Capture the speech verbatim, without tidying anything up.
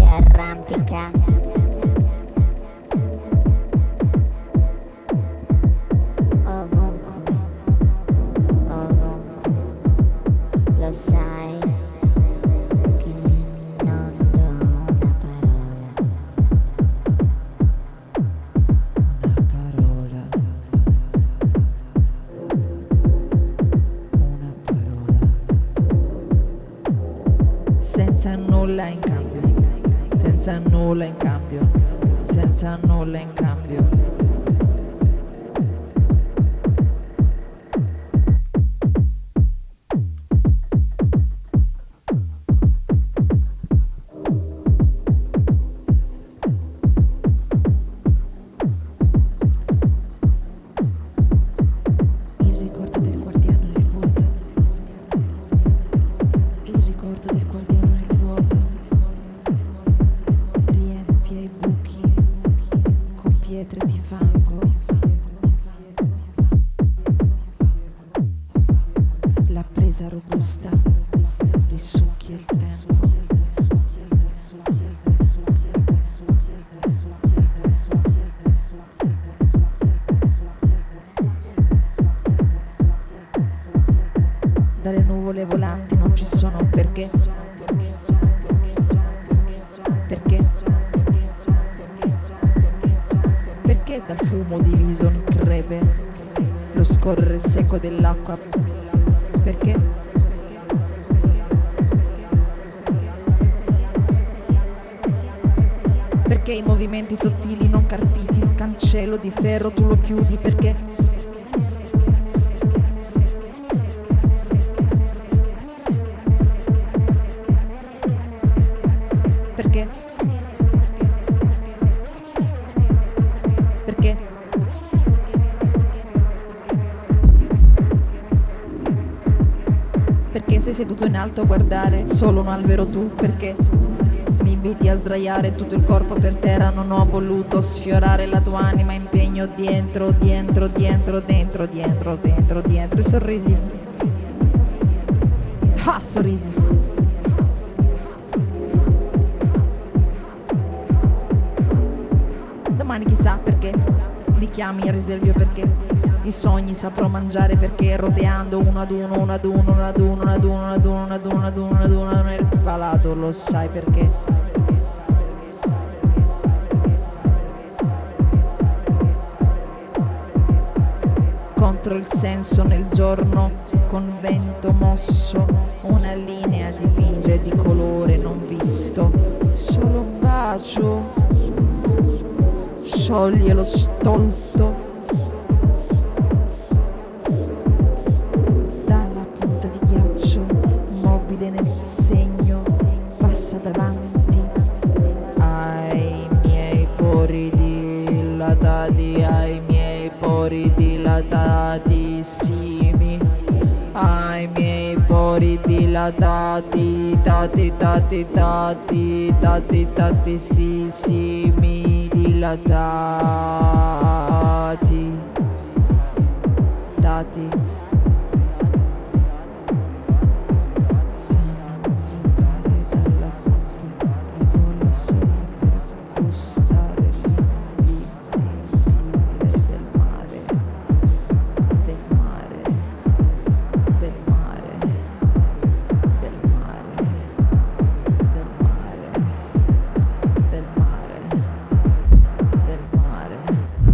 arrampica. Ovunque, ovunque, lo sai che non do una parola. Una parola. Una parola. Senza nulla in cambio. Senza nulla in cambio. Senza nulla in cambio. Il ricordo del guardiano nel vuoto. Il ricordo del guardiano nel vuoto. Riempie i buchi con pietre di fango. La presa robusta risucchia il tempo. Dalle nuvole volanti non ci sono perché. Perché? Perché dal fumo diviso in crepe lo scorrere secco dell'acqua? Perché? Perché i movimenti sottili non carpiti, il cancello di ferro tu lo chiudi? Perché? Perché? Perché? Perché sei seduto in alto a guardare solo un albero tu? Perché? Mi inviti a sdraiare tutto il corpo per terra, non ho voluto sfiorare la tua anima, impegno dietro, dietro, dietro, dentro, dietro, dentro, dietro, e sorrisi. Ah, sorrisi. Domani chissà perché mi chiami il risveglio, perché i sogni saprò mangiare, perché roteando uno ad uno, uno ad uno, uno ad uno, uno ad uno, uno ad uno, uno ad uno, uno ad uno, uno ad uno nel palato, lo sai perché? Contro il senso nel giorno, con vento mosso, una linea dipinge di colore non visto, solo un bacio scioglie lo stolto. Dalla punta di ghiaccio, mobile nel segno, passa davanti ai miei pori dilatati, ai miei pori dilatatissimi, ai miei pori dilatati, tati tati tati, tati tatissimi, dilatati, tati. Sanno ripare dalla fonte, le vola solo per gustare l'invisibile del mare, del mare, del mare, del mare, del mare, del mare, del mare.